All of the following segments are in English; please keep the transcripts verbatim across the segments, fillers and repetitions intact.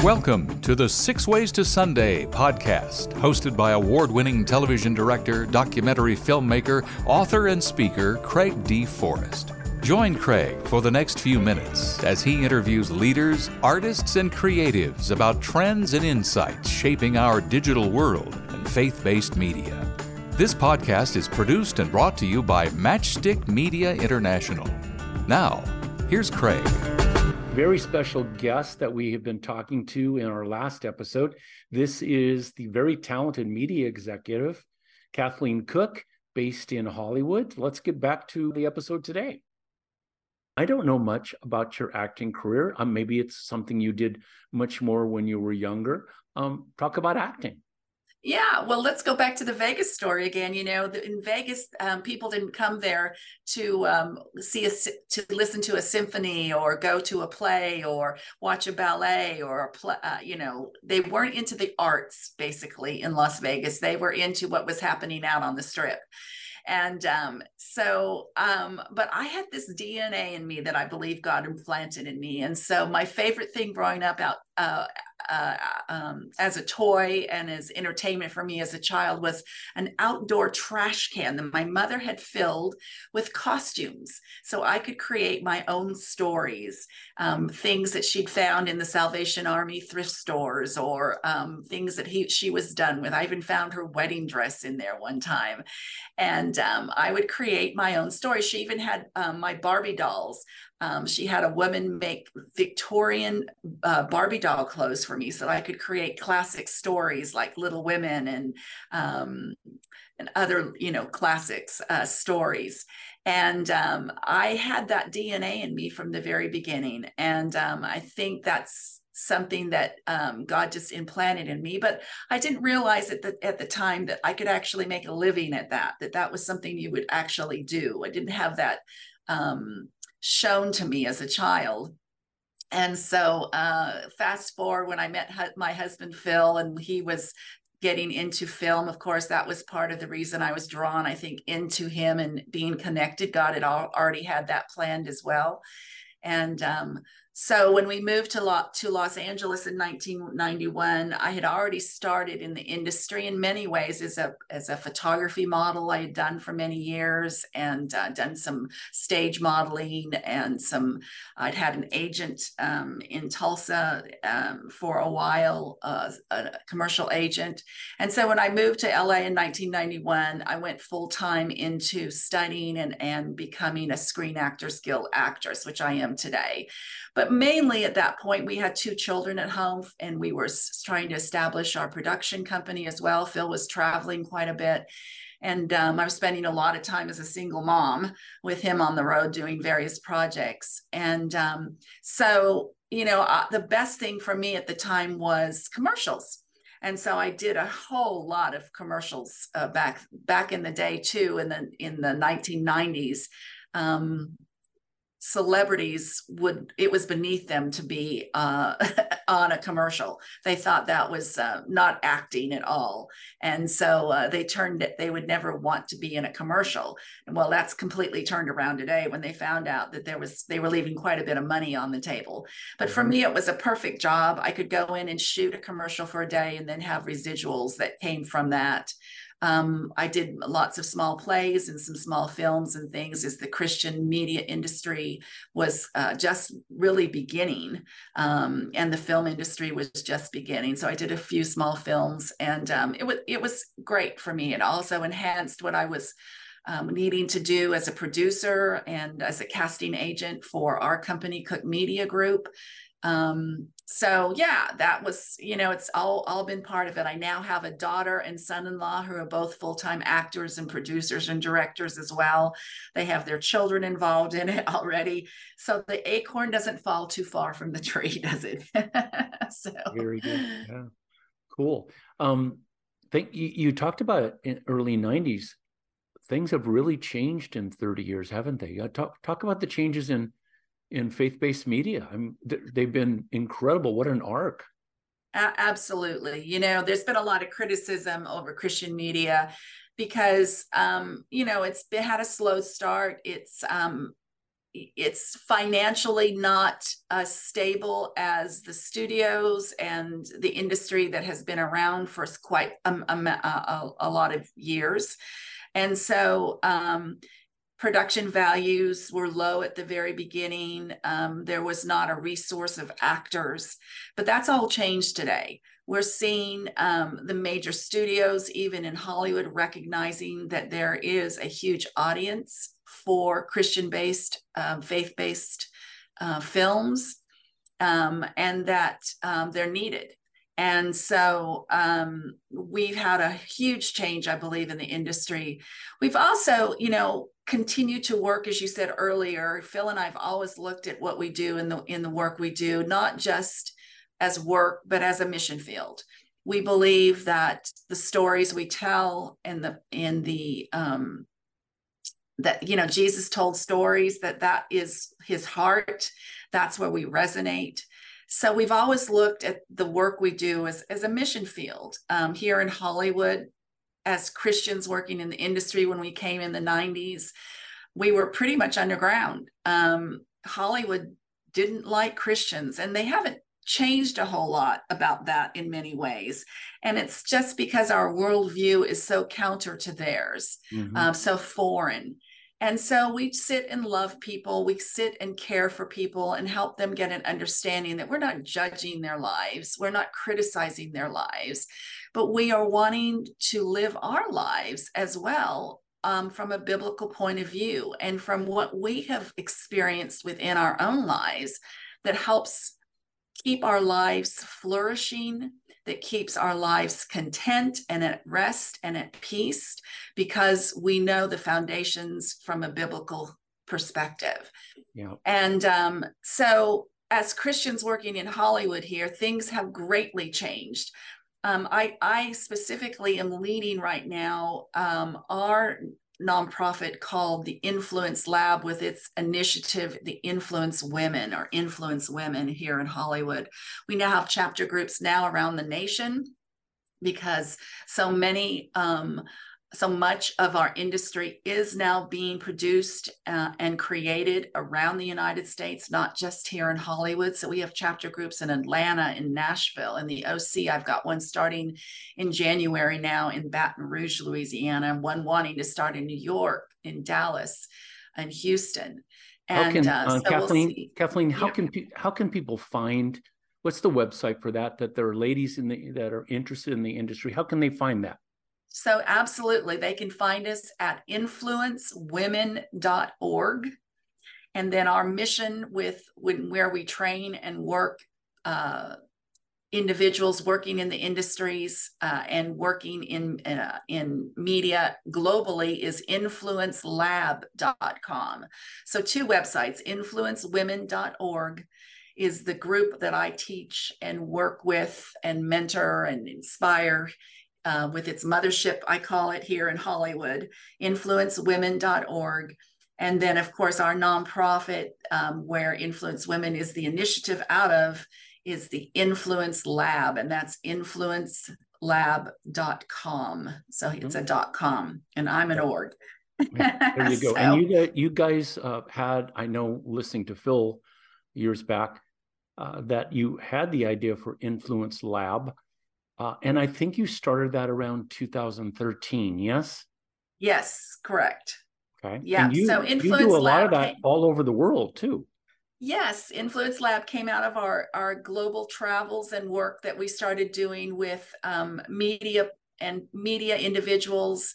Welcome to the Six Ways to Sunday podcast, hosted by award-winning television director, documentary filmmaker, author, and speaker Craig D. Forrest. Join Craig for the next few minutes as he interviews leaders, artists, and creatives about trends and insights shaping our digital world and faith-based media. This podcast is produced and brought to you by Matchstick Media International. Now, here's Craig. Very special guest that we have been talking to in our last episode. This is the very talented media executive, Kathleen Cook, based in Hollywood. Let's get back to the episode today. I don't know much about your acting career. Um, maybe it's something you did much more when you were younger. Um, talk about acting. Yeah, well, let's go back to the Vegas story again. You know, in Vegas, um, people didn't come there to um, see a, to listen to a symphony or go to a play or watch a ballet or a play. Uh, you know, they weren't into the arts basically in Las Vegas. They were into what was happening out on the Strip. And um, so, um, but I had this D N A in me that I believe God implanted in me. And so my favorite thing growing up out uh, uh, um, as a toy and as entertainment for me as a child was an outdoor trash can that my mother had filled with costumes. So I could create my own stories, um, things that she'd found in the Salvation Army thrift stores or um, things that he, she was done with. I even found her wedding dress in there one time. And um, I would create my own story. She even had um, my Barbie dolls. Um, she had a woman make Victorian uh, Barbie doll clothes for me so that I could create classic stories like Little Women and um, and other, you know, classics uh, stories. And um, I had that D N A in me from the very beginning. And um, I think that's something that um, God just implanted in me, but I didn't realize at the, at the time that I could actually make a living at that, that that was something you would actually do. I didn't have that um, shown to me as a child. And so uh, fast forward when I met hu- my husband, Phil, and he was getting into film. Of course, that was part of the reason I was drawn, I think, into him and being connected. God had al- already had that planned as well. And um, so when we moved to, Lo- to Los Angeles in nineteen ninety-one, I had already started in the industry in many ways as a, as a photography model. I had done for many years and uh, done some stage modeling and some, I'd had an agent um, in Tulsa um, for a while, uh, a commercial agent. And so when I moved to L A in nineteen ninety-one, I went full-time into studying and, and becoming a Screen Actors Guild actress, which I am today. But mainly at that point, we had two children at home and we were trying to establish our production company as well. Phil was traveling quite a bit. And um, I was spending a lot of time as a single mom with him on the road doing various projects. And um, so, you know, uh, the best thing for me at the time was commercials. And so I did a whole lot of commercials uh, back back in the day too, in the in the nineteen nineties. Um, celebrities would, it was beneath them to be uh, on a commercial. They thought that was uh, not acting at all. And so uh, they turned it, they would never want to be in a commercial. And well, that's completely turned around today when they found out that there was, they were leaving quite a bit of money on the table. But for me, it was a perfect job. I could go in and shoot a commercial for a day and then have residuals that came from that. Um, I did lots of small plays and some small films and things as the Christian media industry was uh, just really beginning, um, and the film industry was just beginning. So I did a few small films, and um, it was it was great for me. It also enhanced what I was um, needing to do as a producer and as a casting agent for our company, Cook Media Group. Um, so yeah, that was, you know, it's all, all been part of it. I now have a daughter and son-in-law who are both full-time actors and producers and directors as well. They have their children involved in it already. So the acorn doesn't fall too far from the tree, does it? So very good. Yeah, cool. Um, think you, you talked about it in early nineties. Things have really changed in thirty years, haven't they? Uh, talk, talk about the changes in in faith-based media. I mean, they've been incredible. What an arc. Uh, absolutely. You know, there's been a lot of criticism over Christian media because, um, you know, it's it had a slow start. It's um, it's financially not as stable as the studios and the industry that has been around for quite a, a, a lot of years. And so um, production values were low at the very beginning. Um, there was not a resource of actors, but that's all changed today. We're seeing um, the major studios, even in Hollywood, recognizing that there is a huge audience for Christian-based, um, faith-based uh, films, um, and that um, they're needed. And so um, we've had a huge change, I believe, in the industry. We've also, you know, continued to work, as you said earlier. Phil and I have always looked at what we do in the in the work we do, not just as work, but as a mission field. We believe that the stories we tell in the in the um, that, you know, Jesus told stories, that that is his heart. That's where we resonate. So we've always looked at the work we do as, as a mission field. Um, here in Hollywood, as Christians working in the industry, when we came in the nineties, we were pretty much underground. Um, Hollywood didn't like Christians, and they haven't changed a whole lot about that in many ways. And it's just because our worldview is so counter to theirs, mm-hmm. um, so foreign. And so we sit and love people. We sit and care for people and help them get an understanding that we're not judging their lives. We're not criticizing their lives, but we are wanting to live our lives as well, um, from a biblical point of view and from what we have experienced within our own lives that helps keep our lives flourishing, that keeps our lives content and at rest and at peace, because we know the foundations from a biblical perspective. Yeah. And um, so as Christians working in Hollywood here, things have greatly changed. Um, I, I specifically am leading right now um, our nonprofit called the Influence Lab, with its initiative, the Influence Women, or Influence Women here in Hollywood. We now have chapter groups now around the nation, because so many, um, so much of our industry is now being produced uh, and created around the United States, not just here in Hollywood. So we have chapter groups in Atlanta, in Nashville, in the O C. I've got one starting in January now in Baton Rouge, Louisiana, and one wanting to start in New York, in Dallas, and Houston. And how can, uh, uh, so Kathleen, we'll Kathleen, how yeah. can how can people find? What's the website for that? That there are ladies in the that are interested in the industry. How can they find that? So absolutely, they can find us at influence women dot org. And then our mission with when, where we train and work uh, individuals working in the industries uh, and working in, uh, in media globally is influence lab dot com. So two websites, influence women dot org is the group that I teach and work with and mentor and inspire Uh, with its mothership, I call it, here in Hollywood, influence women dot org. And then, of course, our nonprofit, um, where Influence Women is the initiative out of, is the Influence Lab, and that's influence lab dot com. So it's a dot com, and I'm an org. There you go. So, and you, you guys uh, had, I know, listening to Phil years back, uh, that you had the idea for Influence Lab. Uh, and I think you started that around two thousand thirteen, yes? Yes, correct. Okay. Yeah, and you, so Influence you do a Lab lot of that came, all over the world too. Yes, Influence Lab came out of our, our global travels and work that we started doing with um, media and media individuals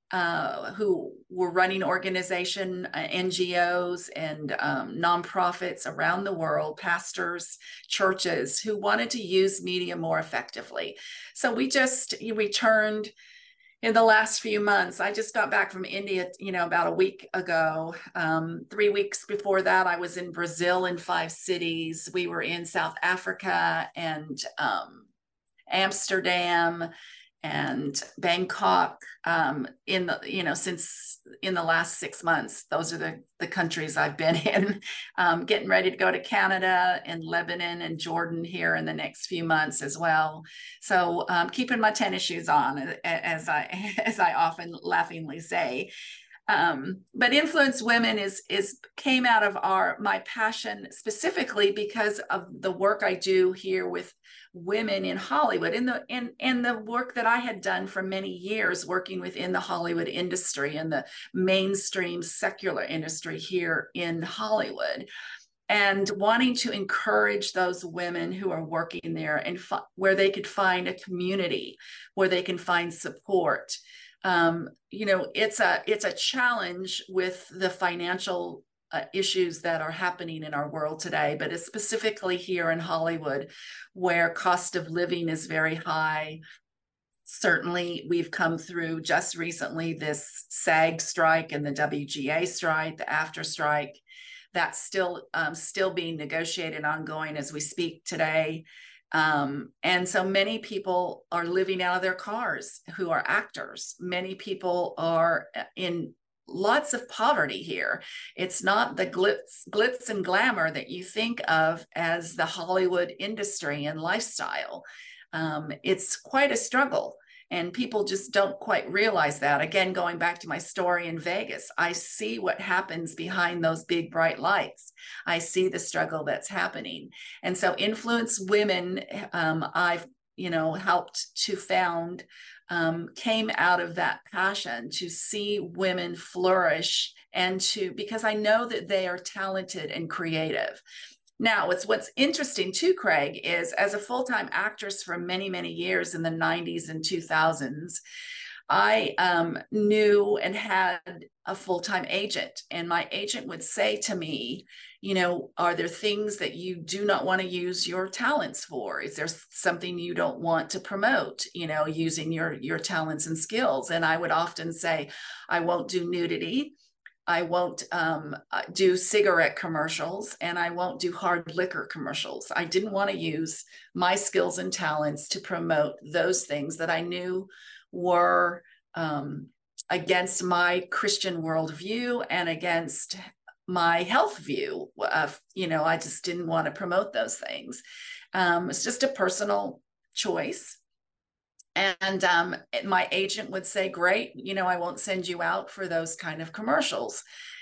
uh, who were running organization, uh, N G Os and um, nonprofits around the world, pastors, churches who wanted to use media more effectively. So we just returned in the last few months. I just got back from India, you know, about a week ago. Um, three weeks before that, I was in Brazil in five cities. We were in South Africa and um, Amsterdam and Bangkok um, in the, you know, since in the last six months. Those are the, the countries I've been in. Um, getting ready to go to Canada and Lebanon and Jordan here in the next few months as well. So um, keeping my tennis shoes on, as I, as I often laughingly say. Um, but Influence Women is is came out of our my passion specifically because of the work I do here with women in Hollywood, in the in in the work that I had done for many years working within the Hollywood industry and the mainstream secular industry here in Hollywood, and wanting to encourage those women who are working there and fi- where they could find a community, where they can find support. Um, you know, it's a it's a challenge with the financial uh, issues that are happening in our world today, but it's specifically here in Hollywood, where cost of living is very high. Certainly, we've come through just recently this SAG strike and the W G A strike, the after strike. That's still um, still being negotiated, ongoing as we speak today. Um, and so many people are living out of their cars who are actors. Many people are in lots of poverty here. It's not the glitz, glitz and glamour that you think of as the Hollywood industry and lifestyle. Um, it's quite a struggle. And people just don't quite realize that. Again, going back to my story in Vegas, I see what happens behind those big bright lights. I see the struggle that's happening. And so Influence Women, um, I've, you know, helped to found, um, came out of that passion to see women flourish and to, because I know that they are talented and creative. Now, it's what's interesting too, Craig, is as a full-time actress for many, many years in the nineties and two thousands, I um, knew and had a full-time agent. And my agent would say to me, you know, are there things that you do not want to use your talents for? Is there something you don't want to promote, you know, using your, your talents and skills? And I would often say, I won't do nudity. I won't um, do cigarette commercials, and I won't do hard liquor commercials. I didn't want to use my skills and talents to promote those things that I knew were um, against my Christian worldview and against my health view. Of, you know, I just didn't want to promote those things. Um, it's just a personal choice. And um, my agent would say, great, you know, I won't send you out for those kind of commercials.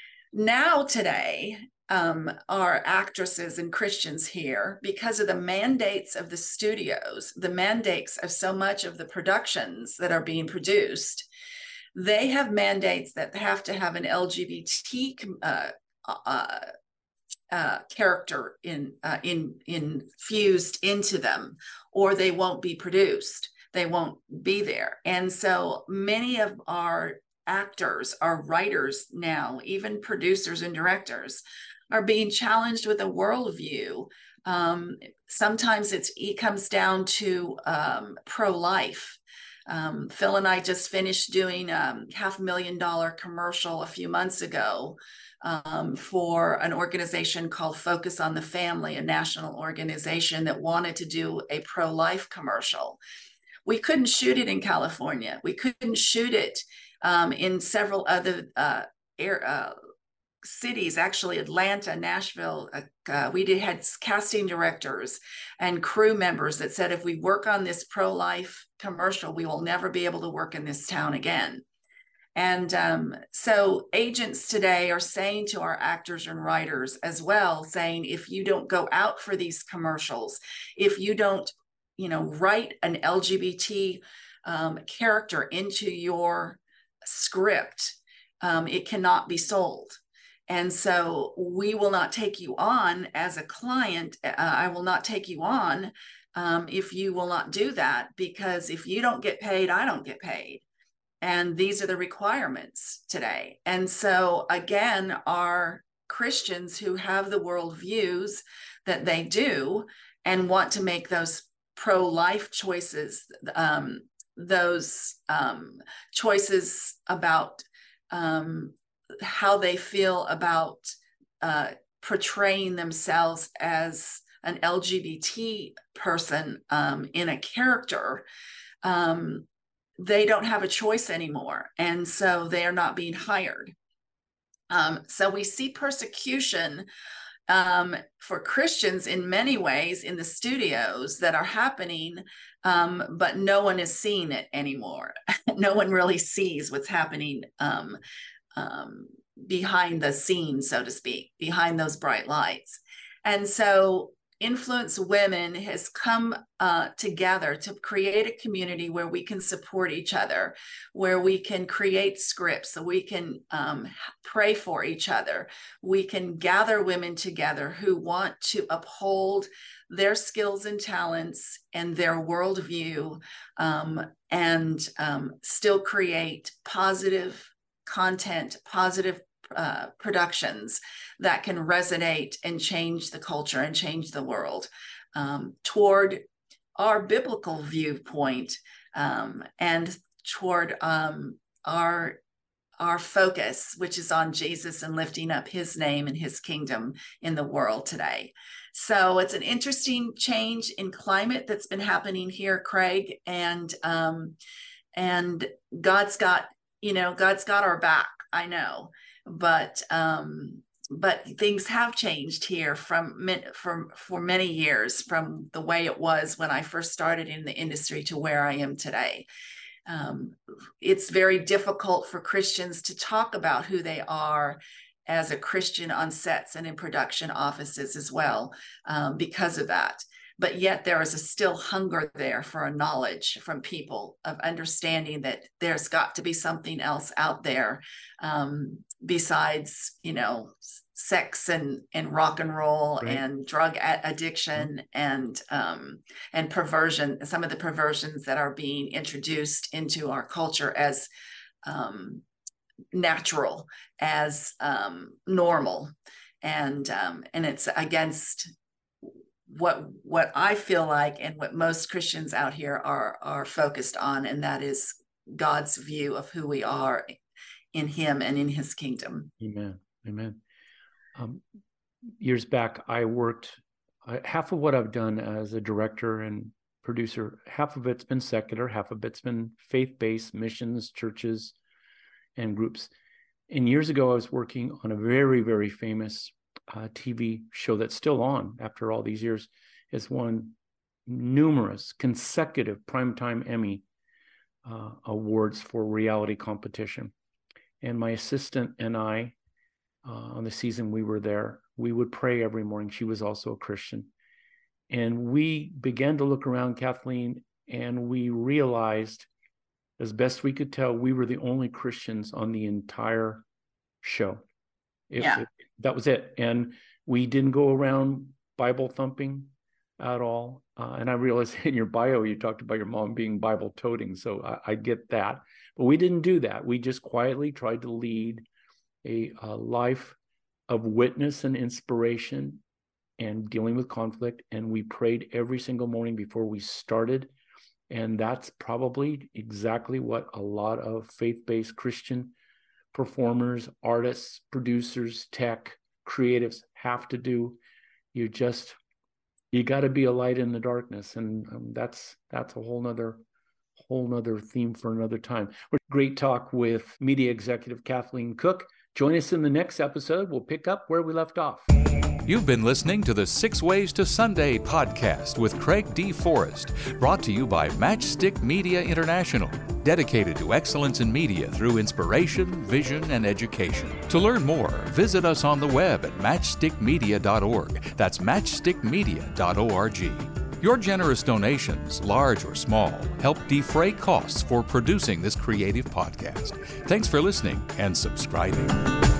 Now today, um, our actresses and Christians here, because of the mandates of the studios, the mandates of so much of the productions that are being produced, they have mandates that have to have an L G B T uh, uh, uh, character in, uh, in, infused into them, or they won't be produced. They won't be there. And so many of our actors, our writers now, even producers and directors, are being challenged with a worldview. Um, sometimes it's, it comes down to um, pro-life. Um, Phil and I just finished doing a half a million dollar commercial a few months ago um, for an organization called Focus on the Family, a national organization that wanted to do a pro-life commercial. We couldn't shoot it in California. We couldn't shoot it um, in several other uh, air, uh, cities, actually Atlanta, Nashville. Uh, uh, we did had casting directors and crew members that said, if we work on this pro-life commercial, we will never be able to work in this town again. And um, so agents today are saying to our actors and writers as well, saying, if you don't go out for these commercials, if you don't you know, write an L G B T um, character into your script, um, it cannot be sold. And so we will not take you on as a client. Uh, I will not take you on um, if you will not do that, because if you don't get paid, I don't get paid. And these are the requirements today. And so again, our Christians who have the worldviews that they do and want to make those pro-life choices, um, those um, choices about um, how they feel about uh, portraying themselves as an L G B T person um, in a character, um, they don't have a choice anymore. And so they are not being hired. Um, so we see persecution Um, for Christians in many ways in the studios that are happening, um, but no one is seeing it anymore. No one really sees what's happening um, um, behind the scenes, so to speak, behind those bright lights. And so Influence Women has come uh, together to create a community where we can support each other, where we can create scripts, so we can um, pray for each other. We can gather women together who want to uphold their skills and talents and their worldview, um, and um, still create positive content, positive Uh, productions that can resonate and change the culture and change the world um, toward our biblical viewpoint, um, and toward um, our our focus, which is on Jesus and lifting up his name and his kingdom in the world today. So it's an interesting change in climate that's been happening here, Craig, and um, and God's got, you know, God's got our back, I know. But um, but things have changed here from from for many years, from the way it was when I first started in the industry to where I am today. Um, it's very difficult for Christians to talk about who they are as a Christian on sets and in production offices as well, um, because of that. But yet there is a still hunger there for a knowledge from people of understanding that there's got to be something else out there um, besides, you know, sex and, and rock and roll, right, and drug addiction, mm-hmm. and um, and perversion, some of the perversions that are being introduced into our culture as um, natural, as um, normal. And um, and it's against what what I feel like and what most Christians out here are are focused on, and that is God's view of who we are in him and in his kingdom. Amen. Amen. Um, years back, I worked, uh, half of what I've done as a director and producer, half of it's been secular, half of it's been faith-based missions, churches, and groups. And years ago, I was working on a very, very famous Uh, T V show that's still on after all these years. Has won numerous consecutive Primetime Emmy uh, awards for reality competition. And my assistant and I, uh, on the season we were there, we would pray every morning. She was also a Christian. And we began to look around, Kathleen, and we realized, as best we could tell, we were the only Christians on the entire show. It, yeah. it, that was it. And we didn't go around Bible thumping at all. Uh, and I realized in your bio, you talked about your mom being Bible toting. So I, I get that. But we didn't do that. We just quietly tried to lead a, a life of witness and inspiration and dealing with conflict. And we prayed every single morning before we started. And that's probably exactly what a lot of faith-based Christian performers, artists, producers, tech, creatives have to do. You just, you got to be a light in the darkness. And um, that's, that's a whole nother, whole nother theme for another time. Great talk with media executive Kathleen Cook. Join us in the next episode. We'll pick up where we left off. You've been listening to the Six Ways to Sunday podcast with Craig D. Forrest, brought to you by Matchstick Media International, dedicated to excellence in media through inspiration, vision, and education. To learn more, visit us on the web at matchstick media dot org. That's matchstick media dot org. Your generous donations, large or small, help defray costs for producing this creative podcast. Thanks for listening and subscribing.